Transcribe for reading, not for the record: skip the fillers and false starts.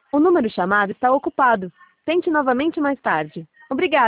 O número chamado está ocupado. Tente novamente mais tarde. Obrigada.